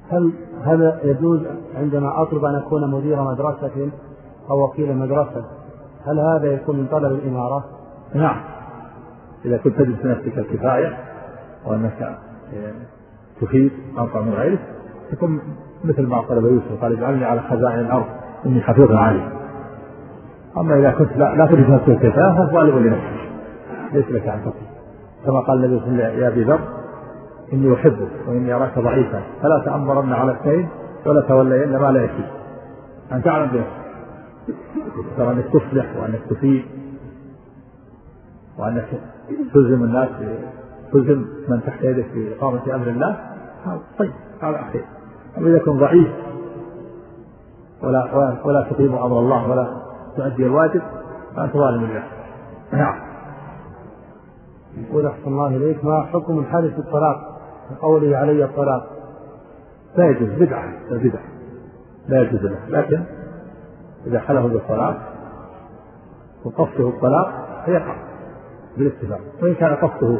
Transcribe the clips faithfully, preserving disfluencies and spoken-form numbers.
هل هذا يجوز عندما أطلب أن أكون مدير مدرسة أو وكيل مدرسة؟ هل هذا يكون من طلب الإمارة؟ نعم، إذا كنت تجد في نفسك الكفاية وأنك تفيد أنفع من غيرك تكون مثل ما طلب يوسف قال اجعلني على خزائن الأرض إني حفيظ عليم. أما إذا كنت لا, لا تجد نفسك الكفاية فظالم لنفسك ليس لك أن تفيد، كما قال النبي صلى الله عليه وسلم يا أبي ذر إني أحبك وإني أراك ضعيفا فلا تأمرن على اثنين ولا تولين ما لا يكفي. أن تعلم بنفسك ترى أنك تصلح وأنك تفيد وأنك تلزم الناس تلزم من تحت يدك في إقامة أمر الله، طيب هذا أخير. أما إذا كنت ضعيف ولا ولا تقيم أمر الله ولا تؤدي الواجب فأنت ظالم لله. نعم. يقول أحسن الله إليك ما حكم الحادث بالطلاق قوله علي الطلاق؟ لا يجوز، بدعة بدعة لا يجوز له، لكن إذا حلف بالطلاق وقصده الطلاق فيقع بالاتفاق، وإن كان قصده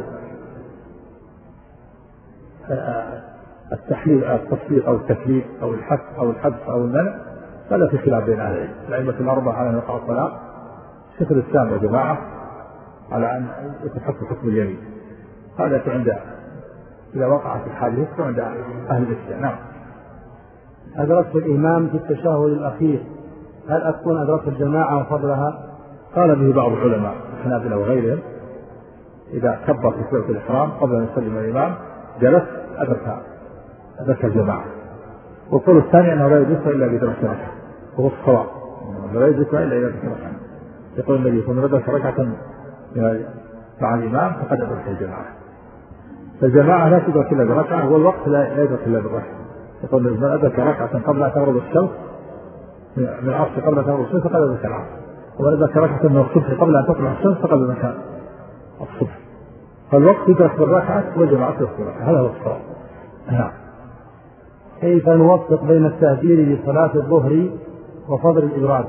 التحليل أو التصديق أو التكليف أو الحث أو الحبس أو المنع فلا في خلاف بين أهل العلم. الأئمة الأربعة على أن يقع الطلاق، شيخ الإسلام يا جماعة على أن يتحكم حكم اليمين. هذا عند إذا وقعت الحادثة عند أهل الإسلام. نعم. أدركت الإمام في التشهد الأخير هل أكون أدركت الجماعة وفضلها؟ قال به بعض العلماء الحنابلة وغيرهم إذا كبر في سورة الإحرام قبل أن يسلم الإمام جلس أدرك أدرك الجماعة. والقول الثاني أنه لا يدرك إلا بدرك ركعة وهو الصواب، لا يدرك إلا بدرك ركعة. يقول النبي صلى الله عليه وسلم ركعة مع الإمام فقد أدرك الجماعة. فالجماعة لا تدرك إلا بركعة والوقت لا يدرك إلا بالركعة. يقول من أدرك ركعة قبل أن تغرب الشمس من العصر قبل أن تغرب الشمس فقد أدرك العصر، ومن أدرك ركعة من الصبح قبل أن تطلع الشمس فقد أدرك الصبح. فالوقت يدرك بالركعة والجماعة تدرك بالركعة، هذا هو الصواب. نعم. كيف نوفق بين التهجير لصلاة الظهر وفضل الإبراد؟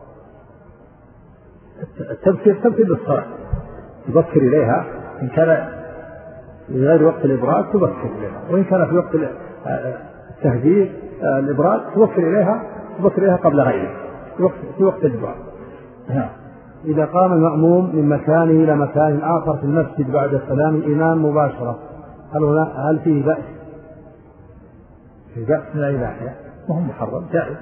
التبكير تبكير بالصلاة تبكر إليها، إن كان غير وقت الإبراد تبكر إليها، وإن كان في وقت التهجير الإبراد تبكر إليها تبكر إليها قبل غيره في وقت الإبراد. نعم. إذا قام المأموم من مكانه إلى مكان آخر في المسجد بعد سلام الإمام مباشرة هل هنا هل فيه بأس؟ في بأس من أي ناحية؟ وهو محرم جائز،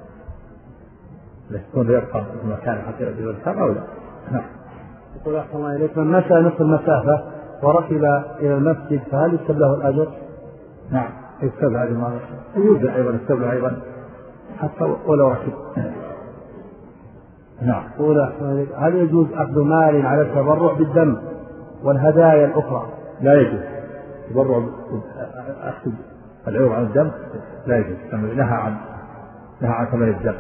يكون يبقى في مكان حتى يؤدي الصلاة أو لا. نعم. يقول أحسن الله إليك من مشى نصف المسافة وركب إلى المسجد فهل يكتب له الأجر؟ نعم يكتب هذه ما يوجد أيضا يكتب أيضا حتى ولو ركب. نعم. يقول أحسن الله إليك هل يجوز أخذ مال على التبرع بالدم والهدايا الأخرى؟ لا يجوز تبرع أخذ العوض عن الدم، لا يجوز، نهى عن نهى عن ثمن الدم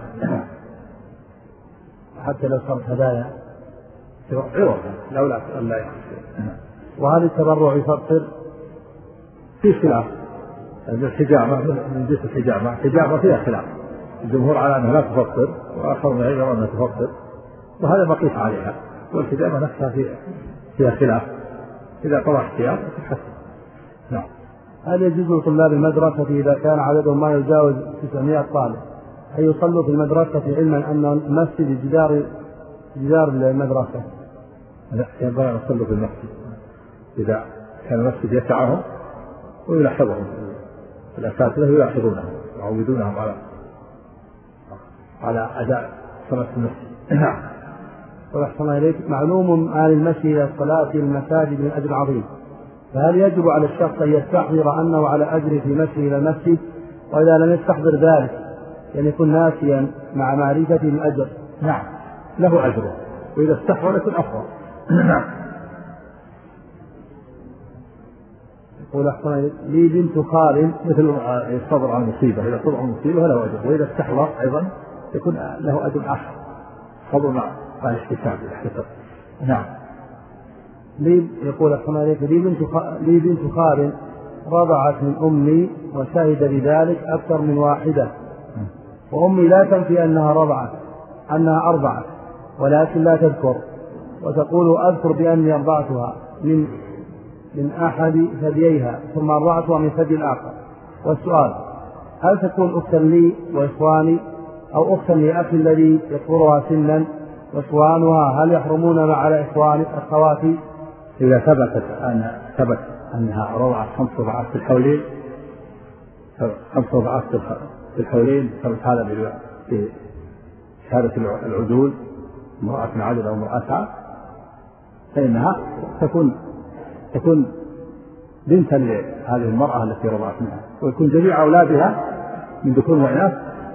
حتى لو صارت هدايا عوض لا لا لا يحصل. وهل التبرع يفطر؟ في خلاف. الحجامة من جنس الحجامة، الحجامة فيها خلاف، الجمهور على أنها لا تفطر وآخر من غير أنها تفطر، وهذا مقيس عليها. والحجامة نفسها فيها فيها خلاف، إذا قضى احتياط تتحسن. نعم. هل يجوز لطلاب المدرسة إذا كان عددهم ما يجاوز تسعمائة طالب أن يصلوا في المدرسة علما أن المسجد جدار جدار المدرسة؟ لا، ينبغي أن يصلوا في المسجد إذا كان المسجد يسعهم ويلاحظهم الأساتذة يلاحظونهم يعودونهم على على أداء صلاة المسجد. نعم. وأحسن الله إليك معلوم آل المشي إلى الصلاة في المساجد من أجر عظيم، فهل يجب على الشخص أن يستحضر أنه على أجر في مشي إلى المسجد، وإذا لم يستحضر ذلك يعني يكون ناسيا مع معرفته الأجر؟ نعم له أجره، وإذا استحضر يكون أفضل. نعم. يقول أحسن لي بنت خال مثل يصبر عن المصيبة، إذا صبر عن المصيبة له أجر، وإذا استحضر أيضا يكون له أجر آخر، صبر مع الاحتساب الاحتساب. نعم. لي يقول أحسن عليك لي بنت خ... لي بنت خال رضعت من أمي وشهد بذلك أكثر من واحدة، وأمي لا تنفي أنها رضعت أنها أرضعت ولكن لا تذكر، وتقول أذكر بأني أرضعتها من من أحد ثدييها ثم أرضعتها من ثدي الآخر. والسؤال هل تكون أختا لي وإخواني أو أختا لأخي الذي يكبرها سنا وإخوانها هل يحرمون مع إخوان أخواتي؟ إذا ثبتت أن ثبت أنها رضعت خمس رضعات في الحولين خمس رضعات في الحولين ثبت هذا بشهادة العدول امرأة عدل أو امرأة فإنها تكون تكون بنتا لهذه المرأة التي رضعت منها، ويكون جميع أولادها من ذكور وإناث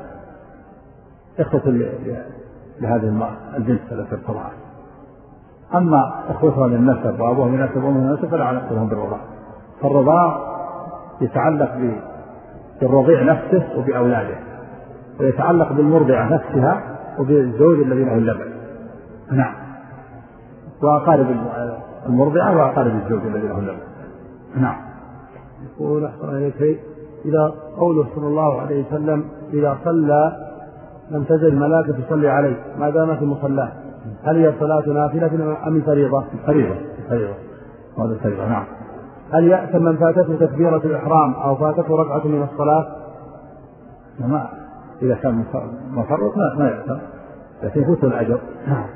إخوة لهذه المرأة البنت التي ارتضعت. أما إخوتها من النسب وأبوها من النسب وأمها من النسب فلا علاقة لهم بالرضاع، فالرضاع يتعلق بالرضيع نفسه وبأولاده، ويتعلق بالمرضعة نفسها وبالزوج الذي له اللبن. نعم، وأقارب المرضعة وأقارب الزوج الذي له اللبن. نعم. يقول أحسن إليك إذا قوله صلى الله عليه وسلم إذا صلى لم تزل الملائكة تصلي عليه ما دام في مصلاه، هل هي صلاة نافلة أم فريضة؟ فريضة. فريضة. هذا فريضة. نعم. هل يأثم من فاتته تكبيرة الإحرام أو فاتته ركعة من الصلاة؟ ما إذا كان مفرط ما يأثم، لكن يفوت الأجر. نعم.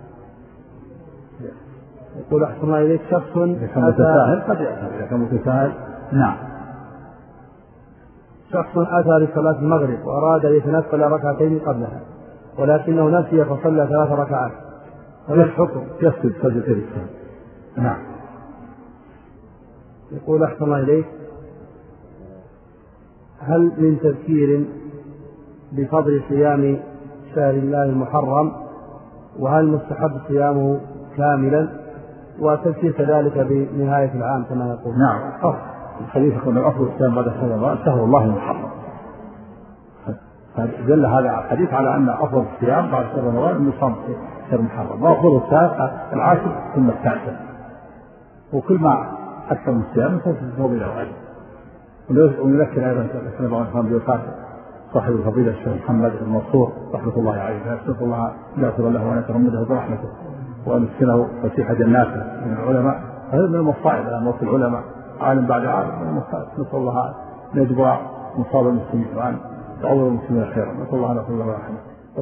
يقول أحسن إليك شخص متساهل قد يأثم إذا كان متساهل. نعم. شخص أتى لصلاة المغرب وأراد أن يتنفل ركعتين قبلها ولكنه نسي فصلى ثلاث ركعات، فما الحكم؟ يسجد سجدتين. نعم. يقول أحسن إليك هل من تذكير بفضل صيام شهر الله المحرم، وهل مستحب صيامه كاملا، وتذكير كذلك بنهاية العام كما يقول؟ نعم. الحديث يقول أفضل الصيام بعد شهر رمضان شهر الله المحرم، فدل هذا الحديث على أن أفضل الصيام بعد شهر رمضان أن يصام شهر محرم، وأفضل الصيام العاشر ثم التاسع، وكل ما أكثر من الصيام فهو إلى الأجر. ونذكر أيضا كما قال بوفاة صاحب الفضيلة الشيخ محمد بن منصور رحمة الله عليه، نسأل الله أن يغفر له وأن يتغمده برحمته وأن يسكنه فسيح جناته من العلماء. هذا من المصائب على موت العلماء عالم بعد عالم من المصائب، نسأل الله أن يجبر مصاب المسلمين وأن يعوض المسلمين خيرا، نسأل الله أن يغفر له ورحمه.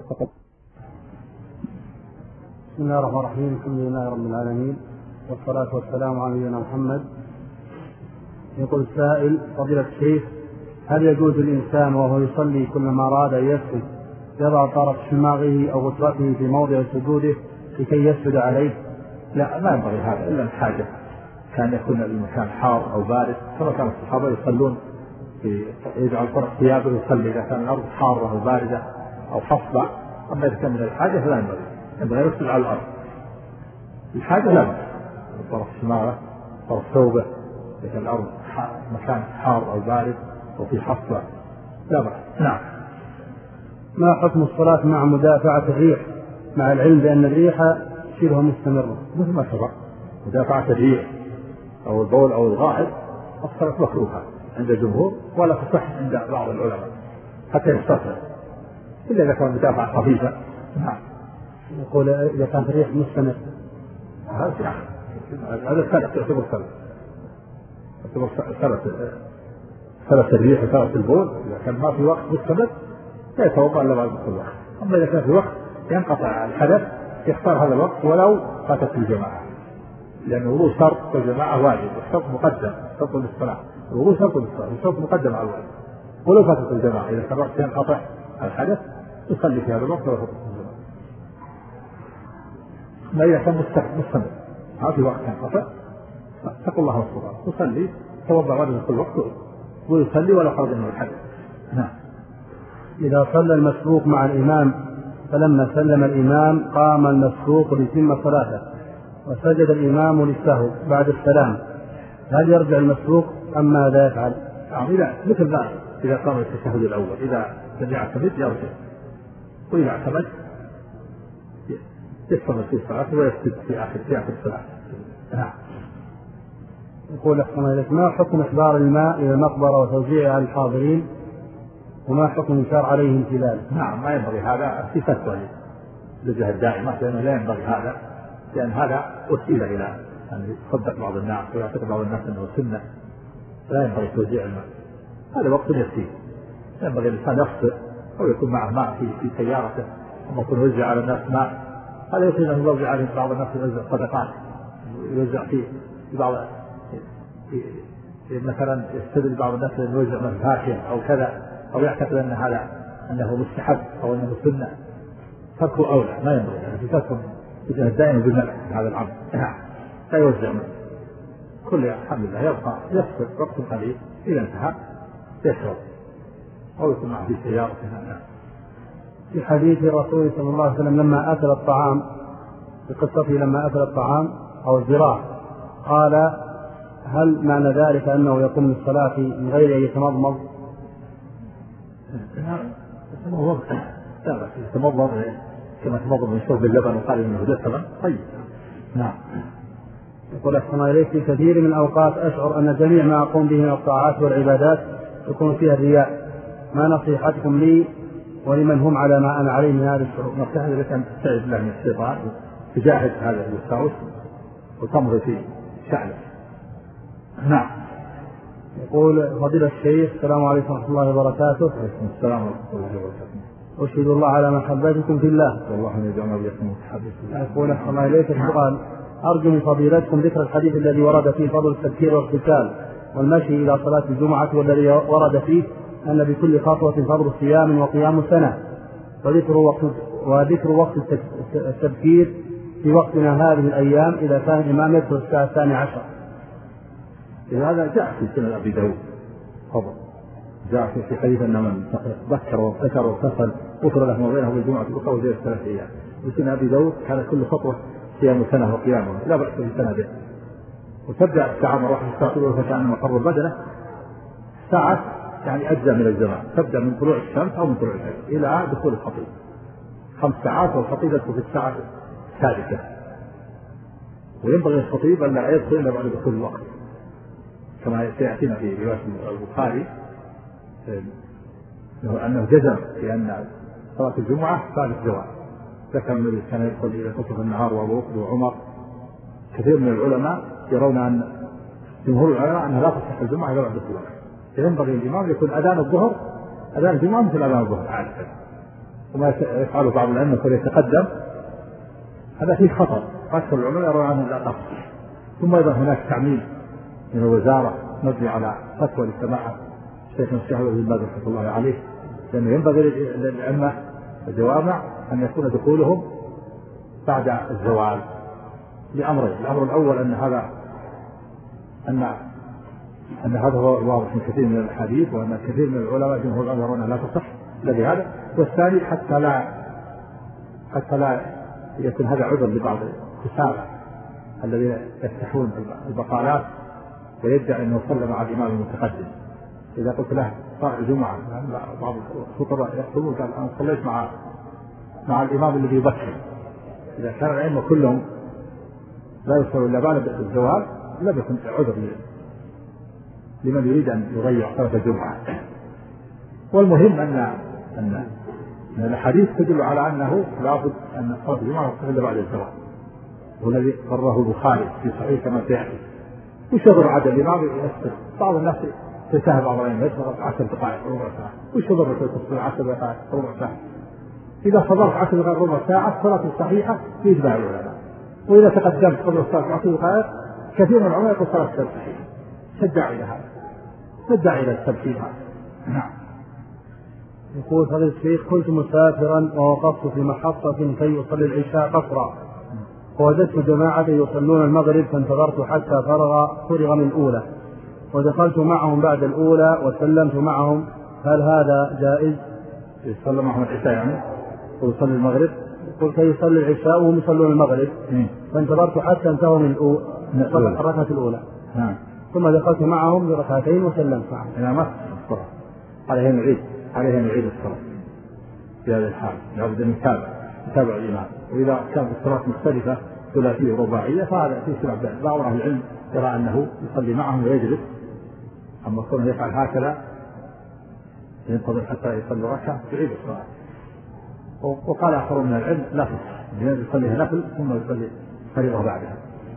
بسم الله الرحمن الرحيم، الحمد لله رب العالمين والصلاة والسلام على نبينا محمد. يقول السائل فضيلة الشيخ هل يجوز الإنسان وهو يصلي كلما أراد أن يسجد يضع طرف شماغه أو غترته في موضع سجوده لكي يسجد عليه؟ لا، ما ينبغي هذا إلا الحاجة، كان يكون المكان حار أو بارد كما كان الصحابة يصلون في يجعل طرف ثيابه يصلي إذا كان الأرض حارة أو باردة أو حصبة. أما إذا كان من الحاجة فلا ينبغي، ينبغي يسجد على الأرض. الحاجة لا بأس، طرف شماغه طرف ثوبه إذا كان الأرض مكان حار أو بارد وفي حصبة لا بأس. نعم. ما حكم الصلاة مع مدافعة الريح مع العلم بأن الريح شبه مستمرة؟ مثل ما سبق، مدافعة الريح أو البول أو الغائط الصلاة مكروهة عند الجمهور ولا تصح عند بعض العلماء حتى يستطيع، إلا إذا كان مدافعة خفيفة. نعم. يقول إذا كان الريح مستمر هذا يعني هذا ثلاث يعتبر ثلاث يعتبر ثلاث ثلاث الريح وثلاث البول. إذا كان ما في وقت مستمر لا يتوضأ إلا بعد كل وقت. أما إذا كان في وقت ينقطع الحدث يختار هذا الوقت ولو فاتت الجماعة، لأن الوضوء شرط والجماعة واجب، والشرط مقدم، شرط للصلاة، الوضوء شرط للصلاة، الشرط مقدم على الواجب ولو فاتت الجماعة. إذا كان الوقت ينقطع الحدث يصلي في هذا الوقت ولا فاتت الجماعة. ما إذا كان مستمر ما في وقت ينقطع اتقوا الله والصلاة يصلي توضأ بعد كل وقت ويصلي ولا خرج من الحدث. نعم. إذا صلى المسبوق مع الإمام فلما سلم الإمام قام المسبوق ليتم صلاته وسجد الإمام للسهو بعد السلام، هل يرجع المسبوق أم ماذا يفعل؟ إذا مثل ما إذا قام التشهد الأول إذا لم يعتمد يرجع، وإذا اعتمد يستمر في الصلاة ويسجد في آخر في آخر الصلاة. نعم. يقول أحسن إليك ما حكم إحضار الماء إلى المقبرة وتوزيعه على الحاضرين، وما حكم الإنكار عليه امتثاله؟ نعم، ما ينبغي هذا في فتوى للجهة الدائمة لأنه لا ينبغي هذا، لأن هذا وسيلة إلى أن يصدق بعض الناس ويعتقد بعض الناس أنه سنة، لا ينبغي توزيع الماء، هذا وقت يسير ينبغي الإنسان يفطر أو يكون معه ماء في في سيارته، ثم يكون يوزع على الناس ماء. هذا يمكن أن يوزع عليهم بعض الناس، يوزع صدقات، يوزع في بعض مثلا يستدل بعض الناس أن يوزع فاكهة أو كذا، أو يعتقد أن هذا أنه مستحب أو أنه سنة، تركه أولى. ما ينبغي أن تكون دائما بالمنع هذا الأمر، لا يوزع منه. كل الحمد لله يبقى يفطر وقت قليل، إذا انتهى يشرب أو يكون معه في سيارته. في حديث الرسول صلى الله عليه وسلم لما أكل الطعام، في قصته لما أكل الطعام أو الزراع، قال: هل معنى ذلك أنه يقوم من الصلاة من غير أن يتمضمض؟ يتمضمض كما تمضمض من شرب اللبن وقال إنه دسما. طيب. نعم. يقول: أحسن إليك، في كثير من الأوقات أشعر أن جميع ما أقوم به من الطاعات والعبادات يكون فيها الرياء، ما نصيحتكم لي ولمن هم على ما أنا عليه من هذه الشعور؟ نصيحتي لك أن تستعذ بالله من الشيطان وتجاهد هذا الوسواس وتمضي في شأنه. نعم. يقول: فضيلة الشيخ، السلام عليكم ورحمة الله وبركاته. وعليكم السلام ورحمة الله وبركاته. أشهد الله على محبتكم في الله. والله أن يجعلنا وإياكم متحابين. يقول: أحسن الله إليك، السؤال: أرجو من فضيلتكم ذكر الحديث الذي ورد فيه فضل التبكير والاغتسال والمشي إلى صلاة الجمعة، والذي ورد فيه أن بكل خطوة فضل صيام وقيام سنة، وذكر وقت وذكر وقت التبكير في وقتنا هذه الأيام إذا كان الإمام يدخل الساعة الثانية عشر. هذا جاء في سنن أبي داود فضل، جاء في حديث أن من ذكر وابتكر واغتسل غفر له ما بينه بالجمعة الأخرى وزيادة ثلاث أيام. في سنن أبي داود كان كل خطوة صيام سنة وقيامه، لا بأس بالسنة به. وتبدأ الساعة مرة واحدة فكأنما قرب بدنه ساعة، يعني أجزاء من الزمان، تبدأ من طلوع الشمس أو من طلوع الفجر إلى دخول الخطيب، خمس ساعات، والخطيب يدخل في الساعة السادسة. وينبغي الخطيب أن لا يدخل إلا بعد دخول الوقت، كما سيأتينا في رواية البخاري أنه جزم بأن صلاة الجمعة بعد الزوال. ذكر النبي كان يدخل إلى منتصف النهار وأبو بكر وعمر. كثير من العلماء يرون أن جمهور العلماء أنها لا تصح الجمعة إلا بعد دخول الوقت. ينبغي الإمام يكون أذان الظهر أذان الجمعة مثل أذان الظهر عادة، وما يفعله بعض الأئمة فليتقدم، هذا فيه خطر. أكثر العلماء يرون أنه لا تصح. ثم أيضا هناك تعميم من الوزارة مبني على فتوى لسماحة الشيخ الشيخ بن باز رحمة الله عليه، لأنه ينبغي للأئمة الجوامع أن يكون دخولهم بعد الزوال لأمرين. الأمر الأول أن هذا أن أن هذا هو واضح من كثير من الحديث، وأن كثير من العلماء جمهور العلماء يرون لا تصح الذي هذا. والثاني حتى لا حتى لا يكون هذا عذر لبعض الكسالى الذين يفتحون البقالات ويدعي أنه صلى مع الإمام المتقدم. إذا قلت له صلاة الجمعة، بعض الخطباء يقولون قال أنا صليت مع مع الإمام الذي يبكر. إذا كان الأئمة كلهم لا يصلوا إلا بعد الزوال لم يكن عذر لمن يريد أن يغير صلاة الجمعة. والمهم أن أن أن الحديث تدل على أنه لابد أن صلاة الجمعة تصلى بعد الزوال، والذي قرره البخاري في صحيح كما سيأتي. وشغل عاد الإمام يسقط. بعض الناس يتساهل بعض الأئمة يسقط عشر دقائق ربع ساعة، وشغل تصل عشر دقائق ربع ساعة. إذا فضلت عشر دقائق ربع ساعة الصلاة الصحيحة يجمع العلماء، وإذا تقدمت قبل الصلاة عشر دقائق كثير من العلماء يقول صلاة الصحيحة. شجع إلى هذا، شجع إلى التبكير هذا. نعم. يقول: فضيلة الشيخ، كنت مسافرا ووقفت في محطة كي أصلي العشاء قصرا، ووجدت جماعة يصلون المغرب فانتظرت حتى فرغ فرغ من الأولى، ودخلت معهم بعد الأولى وسلمت معهم، هل هذا جائز؟ يصلي معهم العشاء يعني ويصلي المغرب؟ قلت يصلي العشاء وهم يصلون المغرب، فانتظرت حتى انتهوا من الركعة الأولى، نعم، ثم دخلت معهم بركعتين وسلمت معهم. أنا ما الصلاة عليها نعيد عليها نعيد الصلاة في هذا الحال، لابد أن نتابع نتابع الإمام. وإذا كانت الصلاة مختلفة ثلاثية ورباعية فهذا في سبب. بعض أهل العلم يرى أنه يصلي معهم ويجلس، أما كونه يفعل هكذا ينتظر حتى يصلي ركعة يعيد الصلاة. وقال آخرون من العلم لا تصح، يصليها نفل ثم يصلي فريضة بعدها،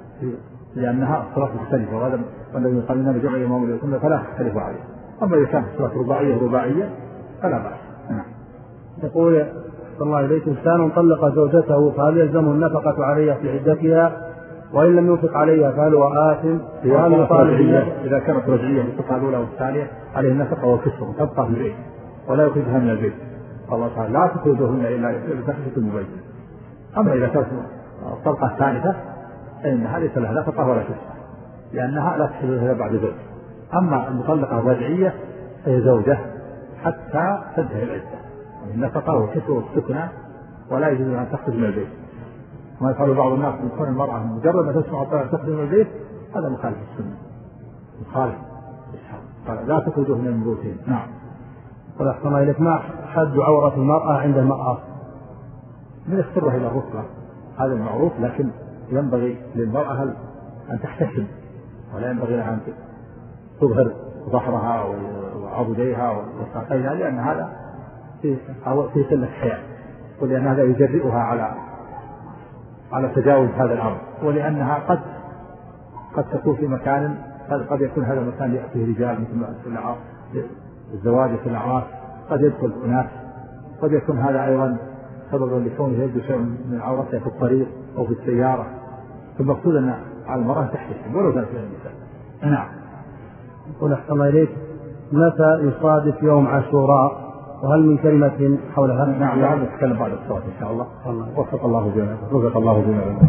لأنها صلاة مختلفة، وهذا والذي قال لنا بجمع الإمام اليوم فلا تختلف عليه. أما إذا كانت الصلاة رباعية رباعية فلا بأس. يقول أحسن الله إليك إنسان طلق زوجته فهل يلزمه النفقة عليها في عدتها وإن لم ينفق عليها فهل هو آثم؟ إذا كانت رجعية بالقطعة الأولى والثانية عليه النفقة والكسر تبقى في البيت ولا يخرجها من البيت. الله تعالى لا تخرجهن إلا بتخرج المبين. أما إذا كانت الطلقة الثالثة فإنها ليس لها نفقة ولا كسر لأنها لا تحلها بعد زوج. أما المطلقة الرجعية فهي زوجة حتى تنتهي العدة النفقة والكسر والسكنة ولا يجوز أن تخرج من البيت. ما يفعل بعض الناس من كون المرأة مجرد ما تسمع الطلاق تخرج من البيت هذا مخالف السنة مخالف قال لا تخرجوه من بيوتهم. نعم. قل أحسن إليك ما حد عورة المرأة عند المرأة؟ من السرة إلى الركبة هذا المعروف لكن ينبغي للمرأة أن تحتشم ولا ينبغي لها أن تظهر ظهرها وعضديها وساقيها لأن هذا في في قلة حياء ولأن هذا يجرئها على على تجاوز هذا الأمر ولأنها قد قد تكون في مكان قد يكون هذا المكان يأتيه رجال مثل الزواج في الأعراس قد يدخل أناس قد يكون هذا أيضا سببا لكونه يجد شيء من عورته في الطريق أو في السيارة. فالمقصود أن على المرأة تحتشم ولو كانت في النساء. نعم. يقول أحسن الله إليك متى يصادف يوم عاشوراء وهل من كلمة حولها؟ نعم نعم نتكلم بعد الصلاة إن شاء الله. وفق الله بنا وفق الله بنا.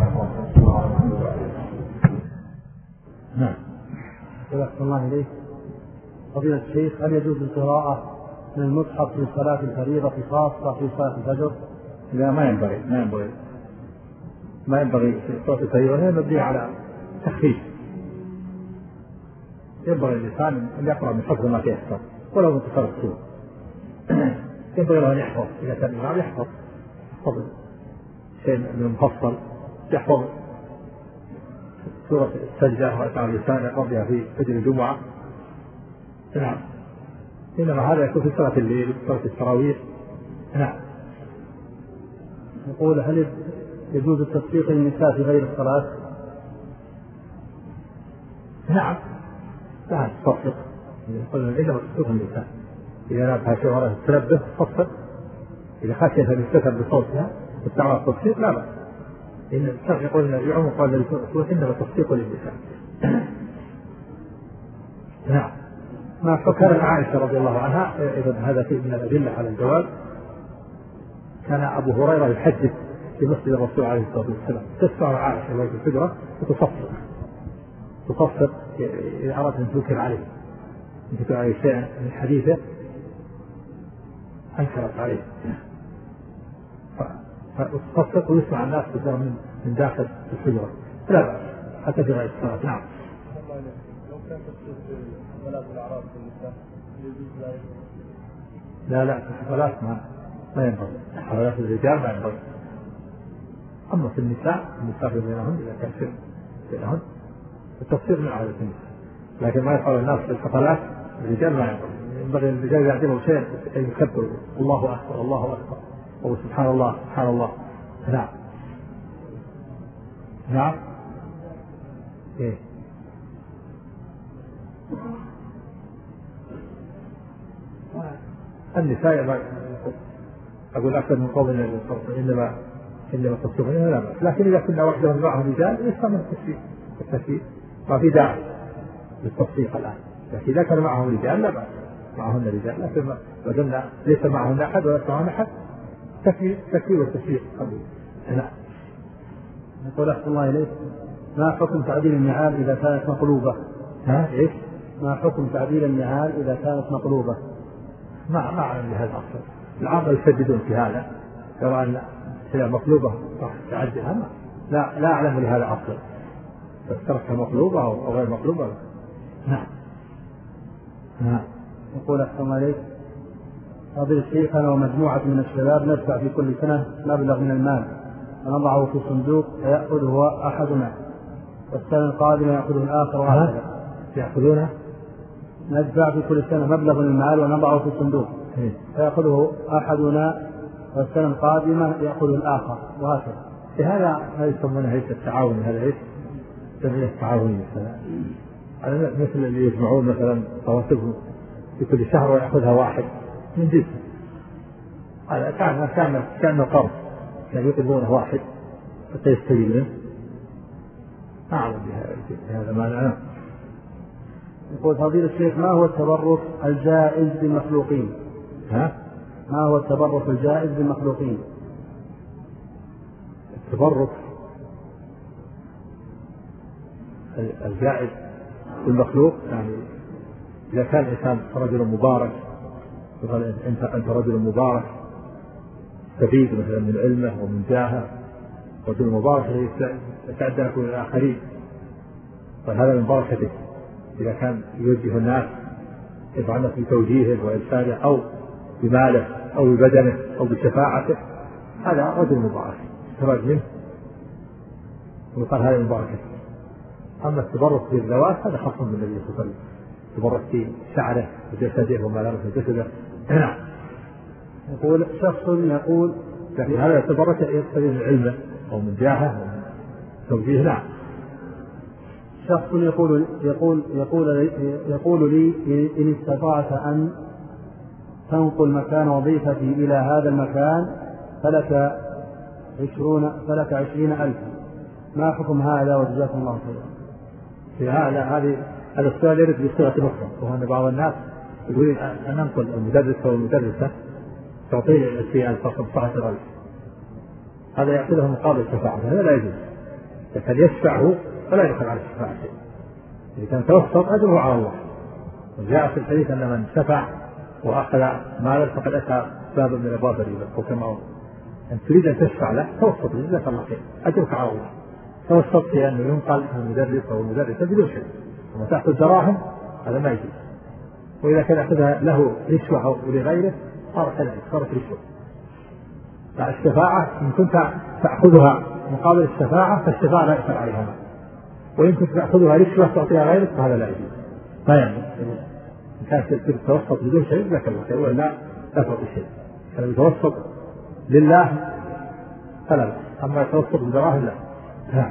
نعم. يقول أحسن الله إليك فضيلة الشيخ هل يجوز القراءة من المصحف في صلاة الفريضة خاصة في صلاة الفجر؟ لا ما ينبغي ما ينبغي ما ينبغي في صلاة الفريضة هي مبنية على تخفيف. ينبغي الإنسان أن يقرأ من حفظ ما تيسر ولو من تصرف سوء. ينبغي له أن يحفظ إذا كان الإمام يحفظ يحفظ شيء من المفصل يحفظ سورة السجدة وأتى اللسان يقرأ بها في فجر الجمعة. نعم. إنما هذا يكون في صلاة الليل في صلاة التراويح. نعم. يقول هل يجوز التصفيق للنساء في غير الصلاة؟ نعم لا تصفق إنما تصفق النساء إذا نابها شيء وراء تنبه تصفق إذا خشيت أن يستفر بصوتها والتعرض التصفيق لا بأس. إن الشرع يقول يعم قال للرسول إنما تصفيق للنساء. نعم. ما فكرت عائشة رضي الله عنها إذا هذا فيه من الأدلة على الجواز. كان أبو هريرة يحدث في مسجد الرسول عليه الصلاة والسلام تسمع عائشة وهي في الحجرة وتصفق تصفق إذا أردت أن تنكر عليه أن تنكر عليه شيئا من حديثه أنكرت عليه فتصفق ويسمع الناس من من داخل الحجرة لا بأس حتى في غير الصلاة. نعم. لا لا الحفلات ما ما ينبغي حفلات الرجال ما ينبغي. أما في النساء النساء بينهن إذا كان شيء بينهن التصفيق من عادة النساء لكن ما يفعل الناس في الحفلات الرجال ما ينبغي. ينبغي الرجال يعجبهم شيء يكبر الله أكبر الله أكبر أو سبحان الله سبحان الله. نعم. نعم. إيه. النساء أقول أكثر من قول إنما إنما تصفيق لا بأس لكن إذا كنا وحدهم معهم رجال يستمر التصفيق التصفيق ما في داعي للتصفيق الآن. لكن إذا كان معهم رجال لا بأس معهن رجال لكن ما دمنا ليس معهن أحد ولا معهن أحد تكفي تكفي والتصفيق قبل. نعم. يقول أحسن الله إليك ما حكم تعديل النعال إذا كانت مقلوبة؟ ها إيش؟ ما حكم تعديل النعال إذا كانت مقلوبة؟ ما ما أعلم بهذا أصلا. العامة يشددون في هذا يرى أن هي مقلوبة راح تعدلها لا لا أعلم لهذا أصلا بس تركها مقلوبة أو غير مقلوبة. نعم. نعم. يقول أحسن الله إليك فضيلة الشيخ أنا ومجموعة من الشباب ندفع في كل سنة مبلغ من المال ونضعه في صندوق فيأخذه أحدنا والسنة القادمة يأخذه الآخر وهكذا. يأخذونه ندفع في كل سنة مبلغ من المال ونضعه في الصندوق فيأخذه أحدنا والسنة القادمة يأخذ الآخر وهكذا. هذا هذا يسمونه هيئة التعاون. هذا ايش؟ جمعية تعاونية مثلا مثل اللي يجمعون مثلا رواتبهم في كل شهر ويأخذها واحد من جنسه. هذا كان كان كان قرض كان يطلبونه واحد حتى يستجيب منه. أعلم بهذا ما نعلم. يقول فضيلة الشيخ ما هو التبرك الجائز بالمخلوقين؟ ها؟ ما هو التبرك الجائز بالمخلوقين؟ التبرك الجائز بالمخلوق يعني إذا كان الإنسان رجل مبارك، يقول أنت أنت رجل مبارك تفيد مثلا من علمه ومن جاهه، رجل مبارك يتعدى يكون الآخرين، فهذا من بركته. إذا كان يوجه الناس يفعلون في توجيهه وإرشاده أو بماله أو ببدنه أو بشفاعته، هذا رجل مبارك استفاد منه ويقال هذا من بركته. أما التبرك بالذوات هذا خاص بالنبي صلى الله عليه وسلم، التبرك في شعره وجسده وما لمس جسده. يقول شخص يقول لكن هذا التبرك يقتضي من علمه أو من جاهه أو من توجيه. نعم. شخص يقول يقول يقول يقول لي إن استطعت أن تنقل مكان وظيفتي إلى هذا المكان فلك عشرون فلك عشرين ألفا، ما حكم هذا وجزاكم الله خيرا؟ في هذا هذه هذا السؤال يرد بصيغة أخرى، وهو أن بعض الناس يقول أن ننقل المدرس أو المدرسة تعطيه عشرين ألف أو خمسة عشر ألف، هذا يأخذه مقابل الشفاعة، هذا لا يجوز. إذا كان يشفعه فلا يدخل على الشفاعة شيء، إذا كان توسط أجره على الله. وجاء في الحديث أن من شفع وأخذ مالا فقد أتى بابا من أبواب الربا، وكما أن تريد أن تشفع له توسط جزاك الله خير أجرك على الله. توسط في أنه ينقل المدرس أو المدرسة بدون شيء، وما تأخذ دراهم هذا ما يجوز. وإذا كان أخذها له رشوة أو لغيره صارت كذلك، صارت رشوة. فالشفاعة إن كنت تأخذها مقابل الشفاعة فالشفاعة لا يؤثر عليها، وإن كنت تأخذها رشوة تعطيها غيرك فهذا لا يجوز. ما يعني إن كانت تتوسط بدون شيء لك الله خير، ولا لا تعطي شيء. كان يتوسط لله فلا، أما يتوسط بدراهم لا. ها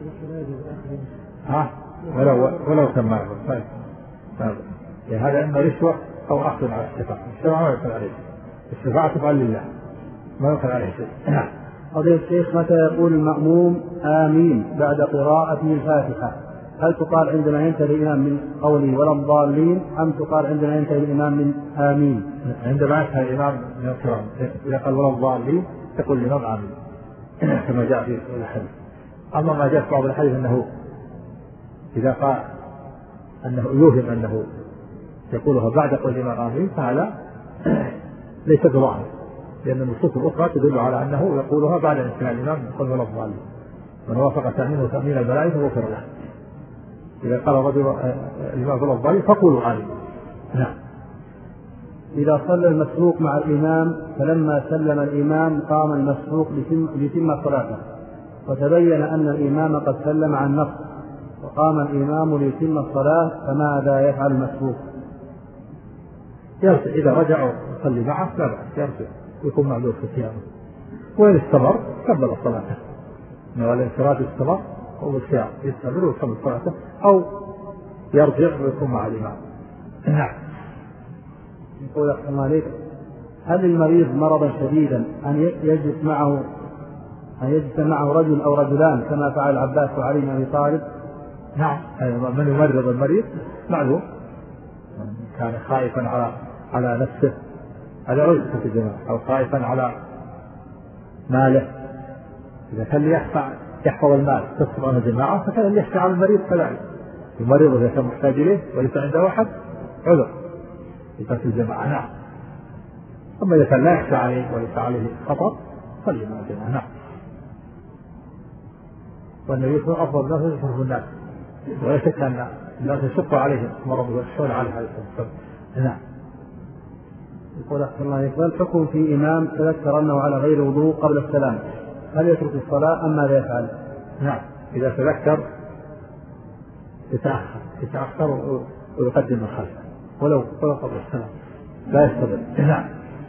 ها ولو ولو كان معه طيب هذا إما رشوة أو أخذ على الشفاعة. الشفاعة ما يؤثر عليه، الشفاعة تفعل لله ما يؤثر عليه شيء. قضية الشيخ متى يقول المأموم آمين بعد قراءة الفاتحة؟ هل تقال عندما ينتهي الإمام من قوله ولا الضالين، أم تقال عندما ينتهي الإمام من آمين؟ عندما ينتهي الإمام من القراءة إذا قال ولا الضالين تقول الإمام آمين كما جاء في الحديث. أما ما جاء في بعض الحديث أنه إذا قال أنه يوهم أنه يقولها بعد قول الإمام آمين فهذا ليس بظاهر، لأن النصوص الأخرى تدل على أنه يقولها بعد انتهاء الإمام من قول ولا الضالين. من وافق تأمينه تأمين الملائكة غفر له. إذا قال رجل الإمام ولا الضالين فقولوا آمين. نعم. إذا صلى المسروق مع الإمام فلما سلم الإمام قام المسروق ليتم صلاته، وتبين أن الإمام قد سلم عن نفسه وقام الإمام ليتم الصلاة، فماذا يفعل المسروق؟ يرجع إذا رجع يصلي معه لا بأس، يرجع ويكون معذور في صيامه، وإن استمر كمل صلاته. ما الانفراد استمر أو الصيام يستمر ويكمل صلاته، أو يرجع ويكون مع الإمام. نعم. يقول أحسن عليك، هل المريض مرضا شديدا أن يجلس معه أن يجلس معه رجل أو رجلان كما فعل العباس وعلي بن أبي طالب؟ نعم. من يمرض المريض معلوم كان خائفا على على نفسه هذا عذر في الجماعة، أو خائفا على ماله، إذا كان يحفظ يحفظ المال تصبر عنه الجماعة فكان يحفظ على المريض كذلك. المريض إذا كان محتاج إليه وليس عنده أحد عذر إذا في الجماعة. نعم. أما إذا كان لا يحفظ عليه وليس عليه خطر صلي مع الجماعة. نعم. والنبي صلى الله عليه وسلم أفضل الناس يشرف الناس، ولا شك أن الناس يشق عليهم مرض ويخشون عليه عليه الصلاة والسلام. نعم. يقول أحسن الله يقبل حكم في إمام تذكر أنه على غير وضوء قبل السلام، هل يترك الصلاة أم ماذا يفعل؟ نعم. إذا تذكر يتأخر يتأخر ويقدم الخلف ولو ولو قبل السلام لا يستمر. نعم.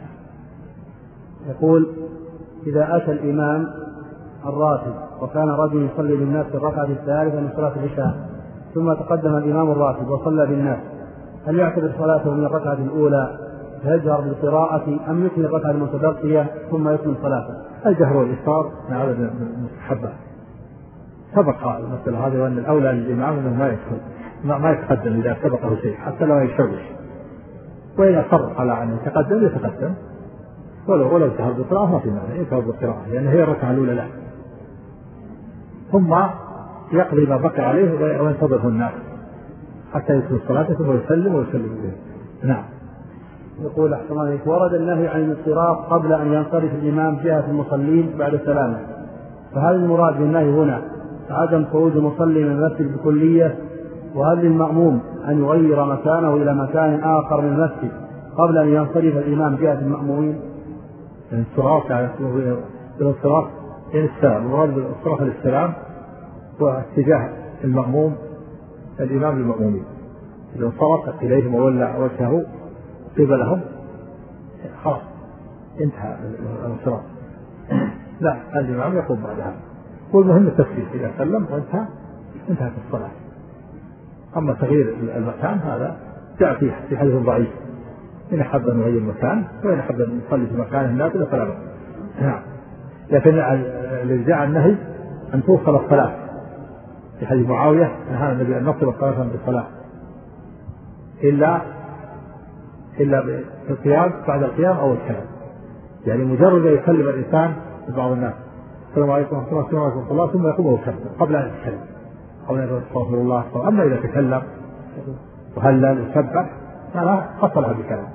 يقول إذا أتى الإمام الراتب وكان رجل يصلي بالناس في الركعة الثالثة من صلاة العشاء ثم تقدم الإمام الراتب وصلى بالناس، هل يعتبر صلاته من الركعة الأولى فيجهر بالقراءة أم يكمل الركعة المتبقية ثم يكمل صلاته؟ الجهر والإسرار من عدد المستحبات. سبق المسألة هذه وأن الأولى للإمام أنه ما يدخل ما, ما يتقدم إذا سبقه شيء حتى لو يشوش، وإن أصر على أن يتقدم يتقدم ولو ولو جهر بالقراءة ما في معنى يجهر بالقراءة لأن هي الركعة الأولى له، ثم يقضي ما بقي عليه وينتظره الناس حتى يكمل صلاته ثم يسلم ويسلم به. نعم. يقول أحسن الله إليك ورد النهي عن الانصراف قبل أن ينصرف الإمام جهة المصلين بعد سلامه، فهل المراد بالنهي هنا عدم خروج المصلي من المسجد بكلية؟ وهل للمأموم أن يغير مكانه إلى مكان آخر من المسجد قبل أن ينصرف الإمام جهة المأمومين؟ الانصراف يعني الانصراف إلى السلام، المراد بالانصراف للسلام واتجاه المأموم الإمام للمأمومين، إذا انصرف إليهم وولى وجهه قبلهم خلاص انتهى الانصراف. لا الإمام يقوم بعدها، والمهم التسليم إذا سلم وانتهى انتهت الصلاة. أما تغيير المكان هذا جاء في حديث ضعيف، إن أحب أن يغير المكان وإن أحب أن يصلي في مكانه النافلة فلا بأس. نعم. لكن الذي جاء النهي أن توصل الصلاة في حديث معاوية نهى النبي أن نصل الصلاة بالصلاة إلا إلا بالقيام بعد القيام أو الكلام، يعني مجرد يسلم الإنسان بعض الناس السلام عليكم ورحمة الله ورحمة الله ثم يقوم ويكلم قبل أن يتكلم قبل أن يستغفر الله. أما إذا تكلم وهلل وسبح فلا حصل هذا الكلام.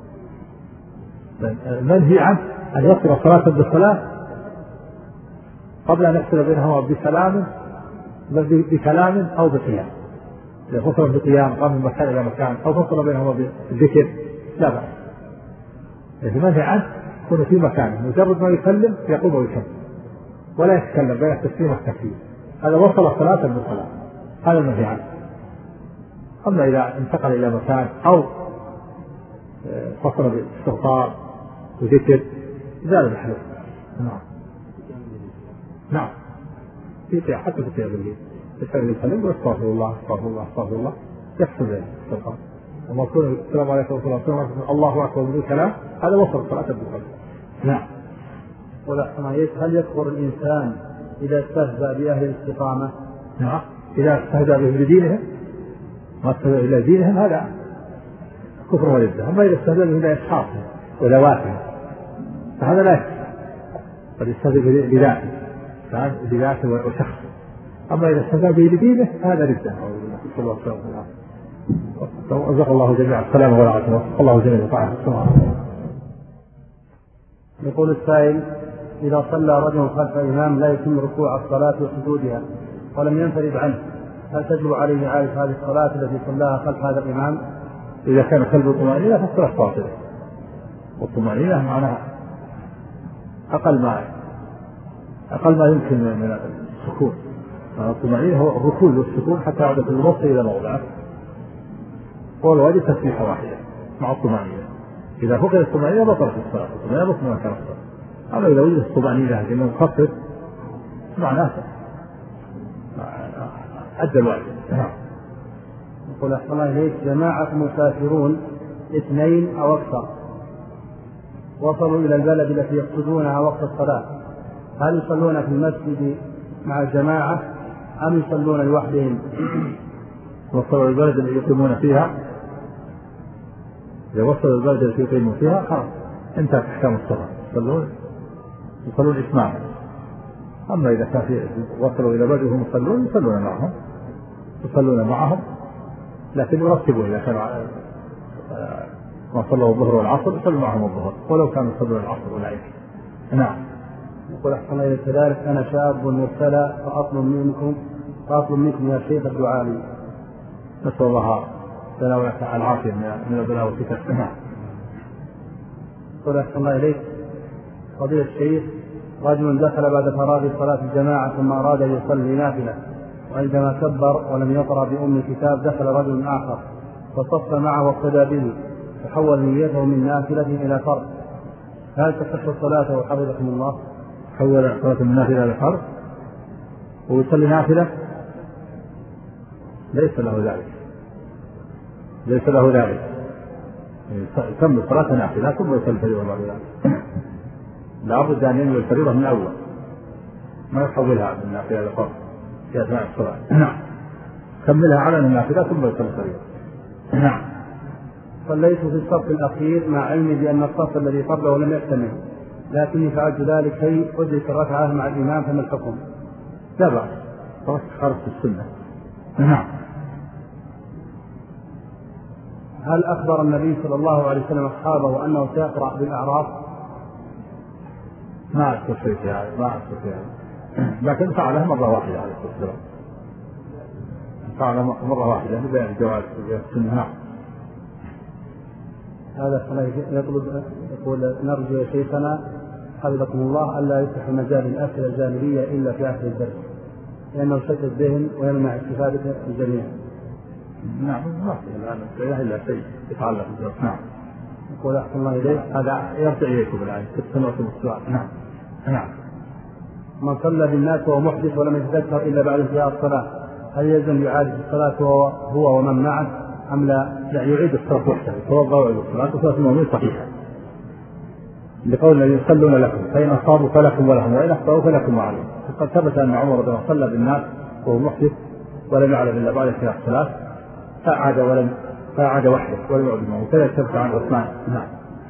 المنهي عنه أن يصل الصلاة بالصلاة قبل أن يفصل بينهما بسلام بكلام أو بقيام، إذا فصل بقيام قام من مكان إلى مكان أو فصل بينهما بذكر لا بأس. المنهي عنه يكون في مكانه مجرد ما يسلم يقوم ويكلم ولا يتكلم بين التسليم والتكبير، هذا وصل الصلاة بالصلاة، هذا المنهي عنه. أما إذا انتقل إلى مكان أو فصل باستغفار وذكر زال الحدث. نعم نعم في حتى في قيام الليل يسلم يسلم واستغفر الله استغفر الله استغفر الله يحصل ذلك استغفار. وما يكون السلام عليكم ورحمة الله وبركاته الله أكبر من الكلام هذا وصل الصلاة بالصلاة. نعم. هل يكفر الإنسان إذا استهزأ بأهل الاستقامة؟ نعم. إذا استهزأ بهم لدينهم ما استهزأ إلى دينهم هذا كفر ولده. أما إذا استهزأ بهم لأشخاصهم وذواتهم فهذا لا يكفر، قد يستهزأ بذاته بذاته وشخص. أما إذا استهزأ به لدينه هذا ردة. رزق الله جميعا السلام والعافية الله جميعا طاعة. يقول السائل إذا صلى رجل خلف إمام لا يتم ركوع الصلاة وسجودها ولم ينفرد عنه هل تجب عليه إعادة هذه الصلاة التي صلاها خلف هذا الإمام؟ إذا كان خلف الطمأنينة فالصلاة باطلة، والطمأنينة معناها أقل ما أقل ما يمكن من السكون. الطمأنينة هو الركوع والسكون حتى يعود في النص إلى موضعه، والواجب تسبيحة واحدة مع الطمأنينة. إذا فقد الطمأنينة بطلت الصلاة، الطمأنينة بطلت ما كان الصلاة. أما إذا وجدت الطمأنينة لكنه مخفف معناه أدى الواجب. يقول أحسن الله إليك جماعة مسافرون اثنين أو أكثر وصلوا إلى البلد التي يقصدونها وقت الصلاة، هل يصلون في المسجد مع الجماعة أم يصلون لوحدهم؟ وصلوا البلد التي يقيمون فيها، إذا وصلوا البلد التي يقيمون فيها خلاص انتهت أحكام الصلاة، يصلون يصلون إسماعا. أما إذا كان وصلوا إلى بلد وهم يصلون يصلون معهم يصلون معهم لكن يرتبوا إذا كان ما صلوا الظهر والعصر يصلوا معهم الظهر ولو كانوا يصلون العصر والعشاء. نعم. يقول أحسن الله كذلك أنا شاب مبتلى فأطلب منكم فأطلب منكم يا شيخ الدعاء لي. نسأل الله سلامة العافية من البلاء والفتن. نعم. يقول أحسن الله إليك فضيلة الشيخ رجل دخل بعد فراغ صلاة الجماعة ثم أراد أن يصلي نافلة، وعندما كبر ولم يقرأ بأم الكتاب دخل رجل آخر فصف معه واقتدى به فحول نيته من نافلة إلى فرض، هل تصح صلاته حفظكم الله؟ حول صلاة من نافلة إلى فرض ويصلي نافلة؟ ليس له ذلك ليس له ذلك يكمل صلاة نافلة ثم يصلي الفريضة بعد ذلك. لابد أن ينوي الفريضة من أول، ما يحولها من النافلة إلى فرض في أثناء الصلاة. نعم. كملها على النافلة ثم يصلي الفريضة. نعم. صليت في الصف الأخير مع علمي بأن الصف الذي قبله لم يكتمل، لكني فعلت ذلك كي أدرك الركعة مع الإمام، فما الحكم؟ لا بأس، خلاص خرجت السنة. نعم. هل أخبر النبي صلى الله عليه وسلم أصحابه أنه سيقرأ بالأعراف؟ ما أذكر شيء في هذا، ما أذكر في هذا، لكن فعلها مرة واحدة عليه الصلاة والسلام، فعلها مرة واحدة بين الجواز والسنة. هذا يطلب يقول نرجو يا شيخنا حفظكم الله ألا يفتح مجال الأسئلة الجانبية إلا في آخر الدرس، لأنه شتت الذهن ويمنع استفادة الجميع. نعم. ما في الآن إلا شيء يتعلق بالدرس. نعم. يقول أحسن الله إليك، هذا يرجع إليكم الآن تسمعكم السؤال. نعم. نعم. من صلى بالناس وهو محدث ولم يتذكر إلا بعد انتهاء الصلاة، هل يلزم يعاد الصلاة هو ومن معه أم لا؟ لا، يعيد الصلاة وحده، يتوضأ ويعيد الصلاة، وصلاة المؤمنين صحيحة، لقول الذين يصلون لكم فإن أصابوا فلكم ولهم وإن أخطأوا فلكم وعليهم. فقد ثبت أن عمر رضي الله عنه صلى بالناس وهو محدث ولم يعلم إلا بعد انتهاء الصلاة فأعاد ولم فأعاد وحده ولم يعد معه، وكذا ثبت عن عثمان. نعم.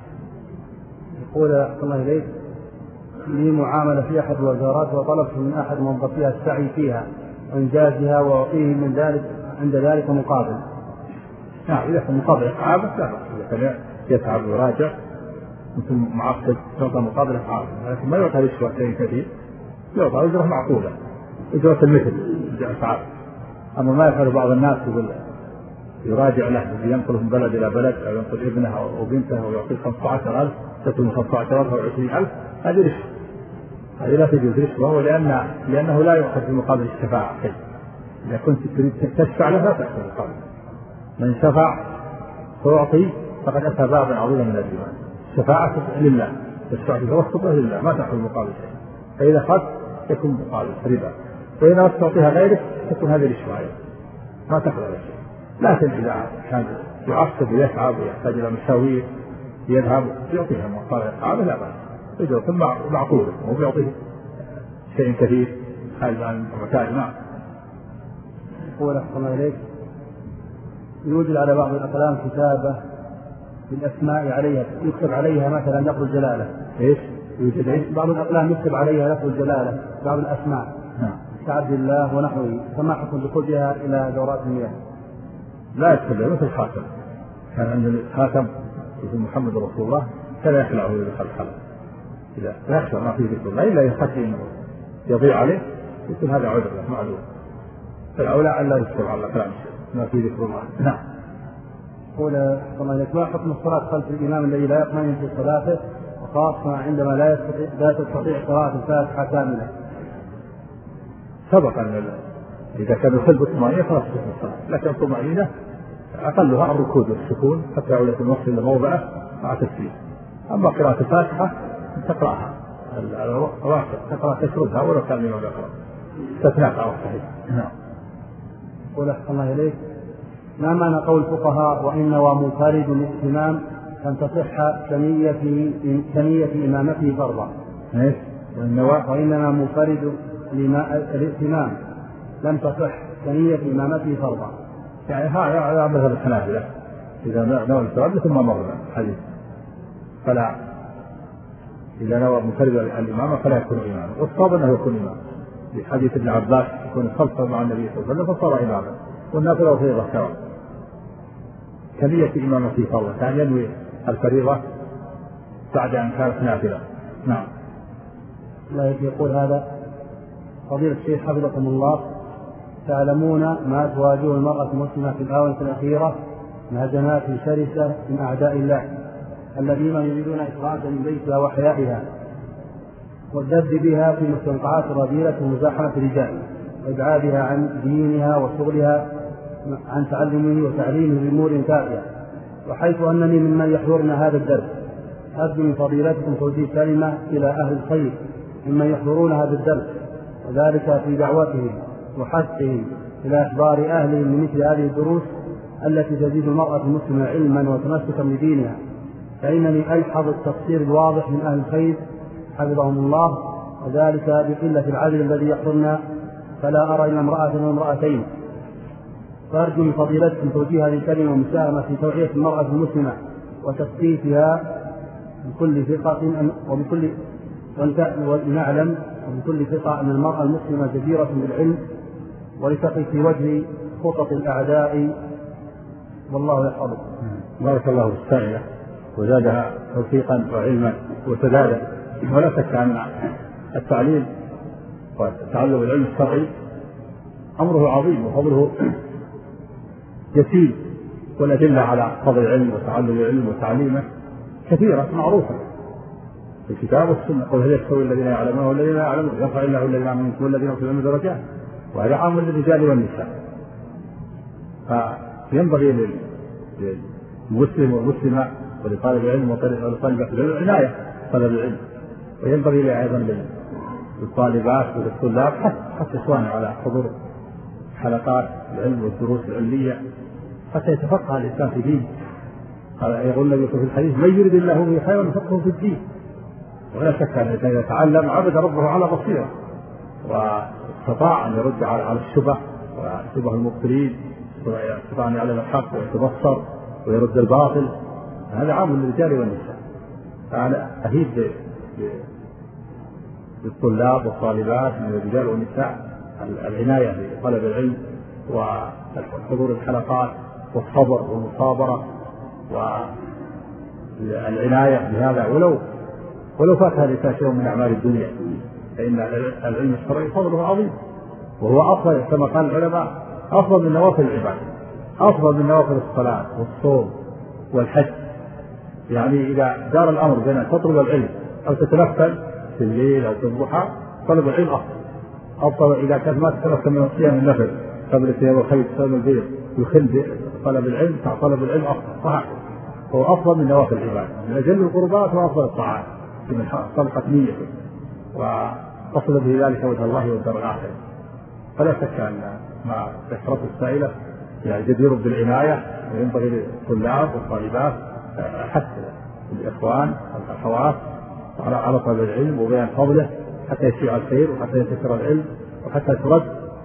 يقول أحسن الله إليك، لي معاملة في أحد الوزارات وطلبت من أحد موظفيها السعي فيها وإنجازها وأعطيه من ذلك عند ذلك مقابل. نعم. إذا كان مقابل إقعابه لا بأس، إذا كان يتعب ويراجع مثل معقد تعطى مقابل إقعابه، لكن ما يعطى رشوة شيء كثير، يعطى أجرة معقولة، أجرة المثل إسعاف. أما ما يفعل بعض الناس يقول يراجع له ينقل من بلد إلى بلد أو ينقل ابنه أو بنته ويعطيه خمسة عشر ألف تكون خمسة عشر ألف أو عشرين ألف، هذه رشوة، هذه لا تجوز رشوة، لأن لأنه لا يؤخذ في مقابل الشفاعة شيء. إذا كنت تريد تشفع له لا تأخذ مقابل، من شفع تعطي فقد أتى بابا عظيما من الإيمان. الشفاعة لله، الشفاعة توسط لله، ما تأخذ مقابل شيء، فإذا أخذت يكون مقابل ربا، وإذا أردت تعطيها غيرك تكون هذه رشوة ما تأخذ على شيء. لكن إذا كان يعصب ويتعب ويحتاج إلى مشاوير يذهب يعطيها مقابل إقعابه لا بأس، إجرة معقولة، وهو يعطيه شيء كثير خارج عن المعتاد. نعم. يقول أحسن الله إليك، يوجد على بعض الأقلام كتابة بالأسماء عليها يكتب عليها مثلا لفظ الجلالة. إيش؟ يوجد إيش؟ بعض الأقلام يكتب عليها لفظ الجلالة بعض الأسماء. نعم. كعبد الله ونحوه، فما حكم دخولها إلى دورات المياه؟ لا يدخل مثل الخاتم، كان عند الخاتم اسم محمد رسول الله فلا يخلعه إلى الخلق، إذا لا يخشى ما فيه ذكر الله إلا يخشى إنه يضيع عليه يكون هذا عذر له معذور، فالأولى أن لا يذكر على كلام ما فيه ذكر الله. نعم. يقول طبعا لك ما حكم الصلاة خلف الإمام الذي لا يطمئن في صلاته وخاصة عندما لا يستطيع لا تستطيع قراءة الفاتحة كاملة؟ سبق أن إذا كان يحب الطمأنينة فلا تصح الصلاة، لكن الطمأنينة أقلها الركود والسكون حتى يعود الوقت إلى موضعه مع تسليم. أما قراءة الفاتحة تقرأها الواقع تقرأ تشردها ولو كان من الأقرأ استثناء أو صحيح. نعم. قل أحسن الله إليك، ما معنى قول الفقهاء وإن نوى منفرد الاهتمام أن تصح ثنية ثنية إمامته فرضا؟ إيش؟ وإنما منفرد الائتمام لم تصح ثنية إمامته فرضا. يعني هذا مثل الحنابلة إذا نوى الفرد ثم مر الحديث فلا، إذا نوى منفرد الإمامة فلا يكون إماما، والصواب أنه يكون إماما بحديث ابن عباس يكون خلفه مع النبي صلى الله عليه وسلم فصار إماما، والناس له فريضة سواء. ثنية إمامته فرضا كان ينوي الفريضة بعد أن كانت نافلة. نعم. لا يقول هذا فضيلة الشيخ حفظكم الله، تعلمون ما تواجه المرأة المسلمة في الآونة الأخيرة من هجمات شرسة من أعداء الله الذين يريدون إخراجها من بيتها وحيائها والذب بها في مستنقعات رذيلة ومزاحمة الرجال وإبعادها عن دينها وشغلها عن تعلمه وتعليمه بأمور كافية. وحيث أنني ممن يحضرنا هذا الدرس أرجو من فضيلتكم توجيه كلمة إلى أهل الخير ممن يحضرون هذا الدرس، وذلك في دعوتهم وحثهم إلى إخبار أهلهم من مثل هذه الدروس التي تزيد المرأة المسلمة علما وتمسكا بدينها، فإنني ألحظ التقصير الواضح من أهل الخير حفظهم الله، وذلك بقلة العدل الذي يحضرنا، فلا أرى إلا امرأة وامرأتين. فأرجو من فضيلتكم توجيه هذه الكلمة ومساهمة في توعية المرأة المسلمة وتثقيفها بكل ثقة، وبكل ونعلم وبكل ثقة أن المرأة المسلمة جديرة بالعلم، ولتقي في وجه خطط الأعداء، والله يحفظك. بارك الله في السائلة وزادها توفيقا وعلما وسدادا. ولا شك أن التعليم وتعلم العلم الشرعي أمره عظيم وفضله جسيم، والأدلة على فضل العلم وتعلم العلم وتعليمه كثيرة معروفة في الكتاب والسنة. قل هل يستوي الذين يعلمون والذين لا يعلمون؟ يرفع الله الذين آمنوا منكم والذين أوتوا العلم درجات، وهذا عام للرجال والنساء. فينبغي للمسلم والمسلمة ولطالب العلم ولطالب العلم العناية طلب العلم، وينبغي أيضا للطالبات وللطلاب حتى إخواننا على حضور حلقات العلم والدروس العلمية حتى يتفقه الإنسان في دين. يقول النبي في الحديث: من يرد الله به خيرا يفقهه في الدين. ولا شك أن إذا تعلم عبد ربه على بصيرة، واستطاع أن يرد على الشبه وشبه المبطلين، واستطاع أن يعلم الحق ويتبصر ويرد الباطل. هذا عام للرجال والنساء. فأنا أهيب للطلاب والطالبات من الرجال والنساء العناية بطلب العلم وحضور الحلقات والصبر والمصابرة والعناية بهذا، ولو ولو فاتها الإنسان شيء من أعمال الدنيا، فإن العلم الشرعي فضله عظيم، وهو أفضل كما قال العلماء أفضل من نوافل العبادة، أفضل من نوافل الصلاة والصوم والحج. يعني إذا دار الأمر بين أن تطلب العلم أو تتنفل في الليل أو في الضحى، طلب العلم أفضل. أفضل إذا كانت ما تتنفل من صيام النفل قبل الثياب والخيط صيام البيض يخل طلب العلم، فطلب العلم أفضل صحيح، هو أفضل من نوافل العبادة، من أجل القربات وأفضل الطاعات من طلقة نيته وقصد به ذلك وجه الله والدار الآخرة. فلا شك أن ما ذكرته السائلة يعني جدير بالعناية، وينبغي للطلاب والطالبات حتى الإخوان والأخوات على طلب العلم وبيان فضله حتى يشيع الخير وحتى ينتشر العلم وحتى ترد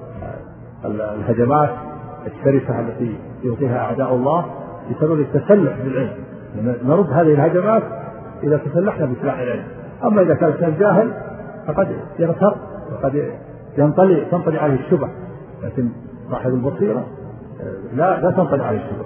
الهجمات الشرسة التي يعطيها أعداء الله بسبب التسلح بالعلم. نرد هذه الهجمات إذا تسلحنا بسلاح العلم. أما إذا كان الإنسان جاهل فقد يغتر وقد ينطلي تنطلي عليه الشبه، لكن صاحب البصيرة لا لا تنطلي عليه الشبه.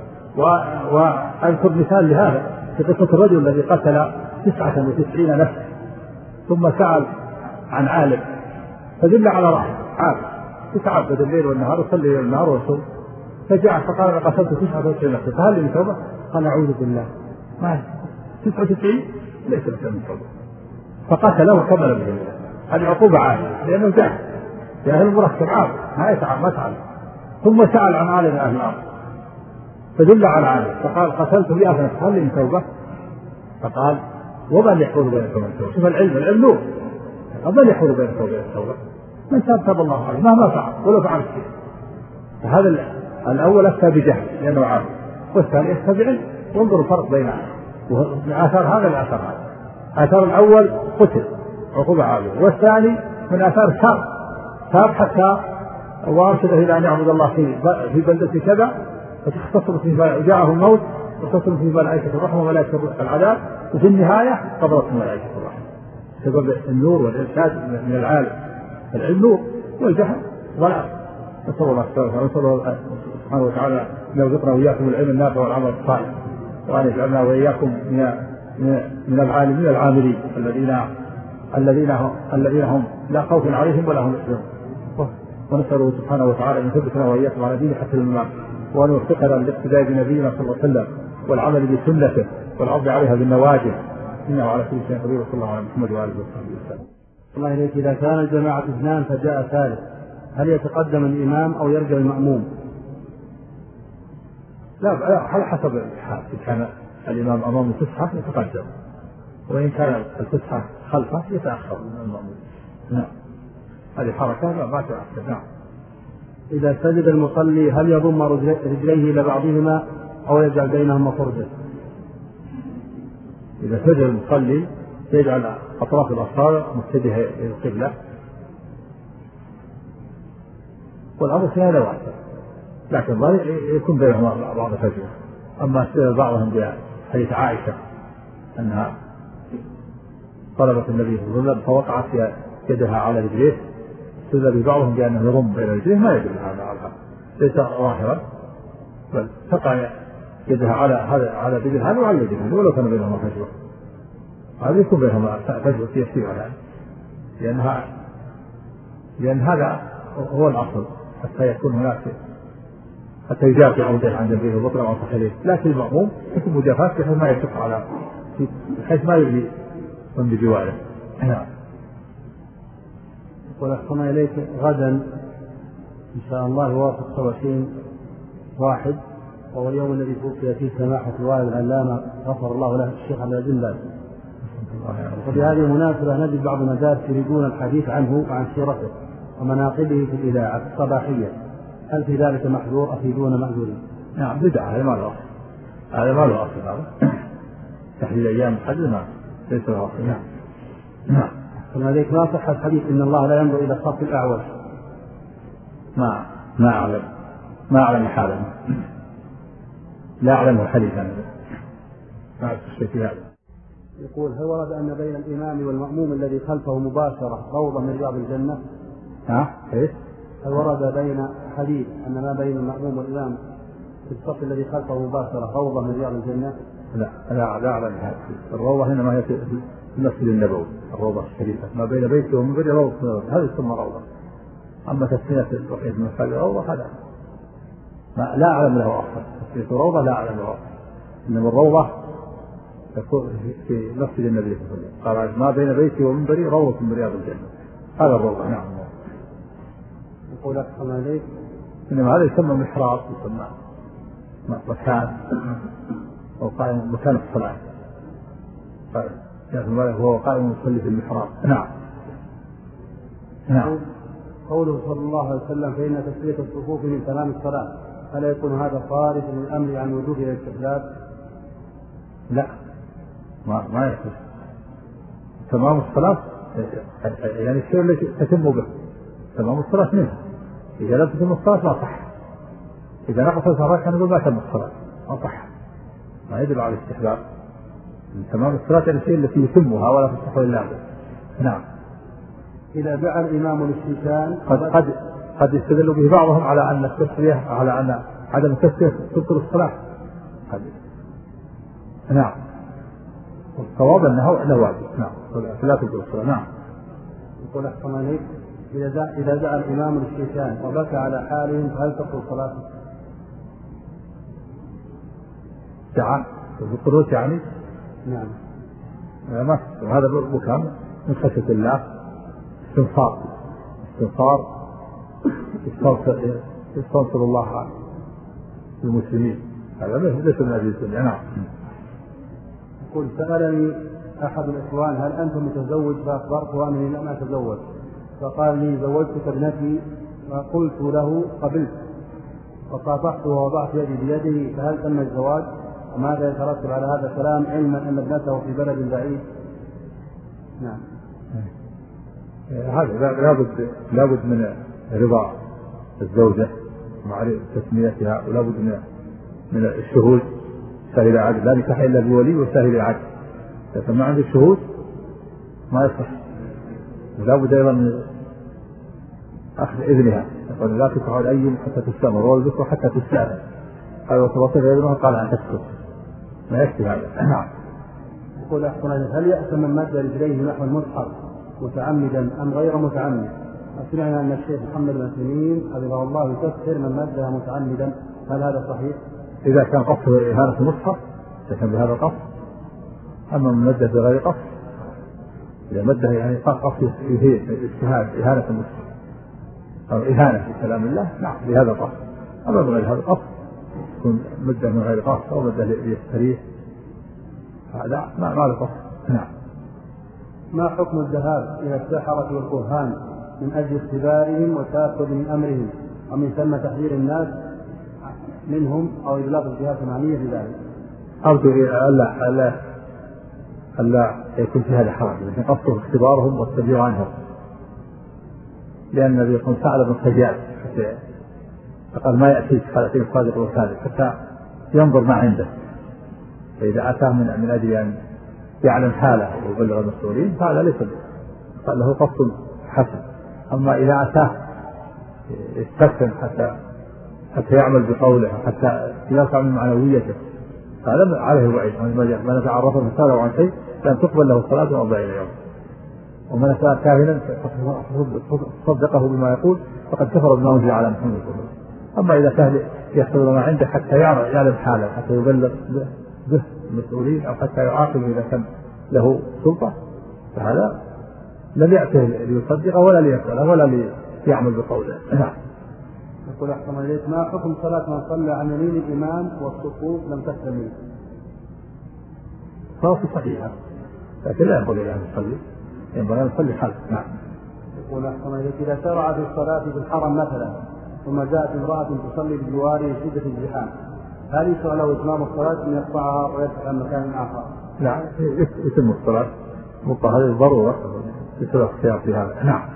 وأذكر مثال لهذا في قصة الرجل الذي قتل تسعة وتسعين نفسا ثم سأل عن عالم فدل على رأيه عالم يتعبد الليل والنهار ويصلي النهار ويصوم، فجاء فقال: قتلت تسعة وتسعين نفسا فهل من توبة؟ قال: أعوذ بالله، ما تسعة وتسعين ليس لك من توبة، فقتله وكمل به. هذه عقوبة عالية لأنه جاهل جاهل مركب عالم ما يتعب ما تعلم. ثم سأل عن عالم أهل الأرض فدل على عالم فقال: قتلت مئة نفس هل من توبة؟ فقال: ومن يحول بين التوبة والتوبة؟ شوف العلم العلم نور، ومن يحول بين التوبة والتوبة؟ من تاب تاب الله عليه مهما فعل ولو فعل شيء. فهذا الأول أفتى بجهل لأنه عالم، والثاني أفتى بعلم. وانظروا الفرق بينها ومن آثار هذا لآثار هذا. آثار الأول قتل عقوبة عالية، والثاني من آثار تاب تاب حتى وارشده إلى أن يعبد الله في في بلدة كذا، فتختصر فيه جاءه الموت وتصل فيه ملائكة الرحمة وملائكة العذاب، وفي النهاية قبضت ملائكة الرحمة سبب النور والإرشاد من العالم. العلم نور والجهل ضلال. نسأل الله سبحانه وتعالى أن يرزقنا وإياكم العلم النافع والعمل الصالح، وأن يجعلنا وإياكم من من العالمين العاملين الذين الذين هم الذين هم لا خوف عليهم ولا هم يحزنون. ونسأله سبحانه وتعالى أن يثبتنا وإياكم على دين حتى الممات، وأن يوفقنا للاقتداء بنبينا صلى الله عليه وسلم والعمل بسنته والعض عليها بالنواجذ، إنه على كل شيء قدير. صلى الله على محمد وآله وصحبه وسلم. الله إليك، إذا كان الجماعة اثنان فجاء ثالث هل يتقدم الإمام أو يرجع المأموم؟ لا، على حسب الحال. إن كان الإمام أمام الفسحة يتقدم، وإن كان الفسحة خلفه يتأخر من المأموم. نعم، هذه حركة لا ما تأخر. نعم. إذا سجد المصلي هل يضم رجليه إلى بعضهما أو يجعل بينهما فرجة؟ إذا سجد المصلي يجعل أطراف الأصابع متجهة إلى القبلة، والأمر في هذا واسع، لكن ظاهر يكون بينهما بعض فجوة. أما سجد بعضهم بحديث عائشة أنها طلبت النبي صلى الله عليه وسلم فوقعت يدها على رجليه، سجد بعضهم بأنه يضم بين رجليه، ما يدل هذا على ليس ظاهرا، بل تقع يدها على هذا على رجل هذا وعلى رجل هذا ولو كان بينهما فجوة، هذا يكون بينهما فجوة يسيرة يعني، لأنها لأن هذا هو الأصل حتى يكون هناك حتى يجافي عوده عن جنبه وبطل عن صحيحه، لكن المأموم يكون مجافاة بحيث ما يشق على بحيث ما يجي من بجواره. نعم. ونحن إليك غدا إن شاء الله يوافق سبع وعشرين واحد، وهو اليوم الذي توفي فيه سماحة الوالد العلامة غفر الله له الشيخ عبد العزيز باز، وبهذه المناسبة نجد بعض المدارس يريدون الحديث عنه وعن سيرته ومناقبه في الإذاعة الصباحية، هل في ذلك محظور أفيدون مأجورين؟ نعم بدعة، هذا ما له أصل، هذا ما له أصل، هذا تحديد أيام حد ما ليس له أصل. نعم. نعم. فلذلك ما صح الحديث إن الله لا ينظر إلى الصف الأعوج. ما ما أعلم ما أعلم حاله، لا أعلم حديثا، ما أعرف الشيء في هذا. يقول هل ورد أن بين الإمام والمأموم الذي خلفه مباشرة روضة من رياض الجنة؟ ها؟ إيه؟ هل ورد بين حديث أن ما بين المأموم والإمام في الصف الذي خلفه مباشرة روضة من رياض الجنة؟ لا لا لا أعلم هذا. الروضة هنا ما هي في المسجد النبوي، الروضة الشريفة ما بين بيته ومنبره روضة، هذا يسمى روضة. أما تسمية الوحيد من خلال الروضة هذا ما لا أعلم له أصلا، تسمية الروضة لا أعلم له أصلا، إنما الروضة تكون في مسجد النبي صلى الله عليه وسلم، قال ما بين بيتي ومنبري روضة من رياض الجنة، هذا الروضة. نعم. يقول أحسن عليك إنما هذا يسمى محراب، يسمى مكان أو قائم مكان الصلاة، وهو قائم يصلي في المحراب. نعم. نعم. قوله صلى الله عليه وسلم فإن تسوية الصفوف من تمام الصلاة، فلا يكون هذا صارف من الأمر عن وجوب الاستحباب؟ لا ما ما يكون تمام الصلاة، يعني الشيء الذي تتم به تمام الصلاة منه، إذا لم تتم الصلاة لا صح، إذا نقصت الركعة نقول ما تم الصلاة، ما صح، ما يدل على الاستحباب. تمام الصلاة الشيء التي يتمها ولا تصح إلا به. نعم. إذا دعا الإمام للشيشان قد قد قد يستدل به بعضهم على أن التسوية على أن عدم التسوية تبطل الصلاة. قد. نعم. الصواب أنه أنه واجب. نعم. لا تبطل الصلاة. نعم. يقول أحسن عليك إذا دعا إذا دعا الإمام للشيشان وبكى على حالهم فهل تبطل صلاته؟ دعا في القنوت يعني. نعم. ما هذا بكام من خشية الله، استنصار استنصار يستنصر الله المسلمين، هذا ليس من هذه الدنيا. نعم. يقول سألني أحد الإخوان هل أنت متزوج؟ فأخبرته أنني لم أتزوج، فقال لي زوجتك ابنتي، فقلت له قبلت، فصافحته ووضعت يدي بيده، فهل تم الزواج؟ وماذا يترتب على هذا الكلام علما أن ابنته في بلد بعيد؟ نعم. هذا لابد لابد من رضا الزوجة مع تسميتها، ولابد من من الشهود، شاهد عدل، لا نكاح إلا بولي وشاهد عدل، إذا ما عنده شهود ما يصح. لابد أيضا من أخذ إذنها، يقول لا تنكح الأيم حتى تستأمر والبكر حتى تستأذن، قال وتوصف إذنها قال أن تسكت، ما يكفي هذا. نعم. يقول أحسن هل يأثم من مد رجليه نحو المصحف متعمدا أم غير متعمد؟ أسمعنا أن الشيخ محمد بن سليم حفظه الله يكفر من مدها متعمدا، هل هذا صحيح؟ إذا كان قصده إهانة المصحف إذا كان بهذا القصد، أما من مده بغير قصد، إذا مده يعني قصد اجتهاد إهانة المصحف أو إهانة في كلام الله، نعم بهذا القصد. أما من غير هذا القصد يكون مده من غير قصد أو مده ليستريح، هذا ما ما له قصد. نعم. ما حكم الذهاب إلى السحرة والكهان من أجل اختبارهم وتأكد من أمرهم ومن ثم تحذير الناس منهم أو إبلاغ الجهات المعنية بذلك. أرجو ألا ألا ألا يكون في هذا حرج، لكن قصده اختبارهم والتبليغ عنهم، لأن النبي يكون سأل ابن خياط فقال ما يأتيك خلقين الصادق والكاذب حتى ينظر ما عنده، فإذا أتاه من من أجل أن يعلم حاله ويبلغ المسؤولين فهذا ليس قال له قصد حسن. أما إذا أتاه يستسلم حتى حتى يعمل بقوله حتى يرفع من معنويته هذا عليه وعيد. من تعرف فسأله عن شيء لن تقبل له صلاة أربعين يوم، ومن أتى كاهنا صدقه بما يقول فقد كفر بما أنزل على محمد. أما إذا كان يحصل ما عنده حتى يعلم حاله حتى يبلغ به المسؤولين أو حتى يعاقب إذا كان له سلطة فهذا لم يأته ليصدق ولا ليسأل ولا ليعمل بقوله. نعم. يقول أحسن إليك ما حكم صلاة من صلى عن يمين الإمام والصفوف لم تكتمل؟ صلاة صحيحة لكن لا ينبغي أن يصلي، ينبغي أن يصلي خلف. نعم. يقول أحسن إليك إذا شرع في الصلاة في الحرم مثلا ثم جاءت امرأة تصلي بجواره شدة الزحام هل يشرع له إتمام الصلاة أم يقطعها ويدفع عن مكان آخر؟ لا يتم الصلاة مطهر الضرورة بسبب اختيار في هذا. نعم.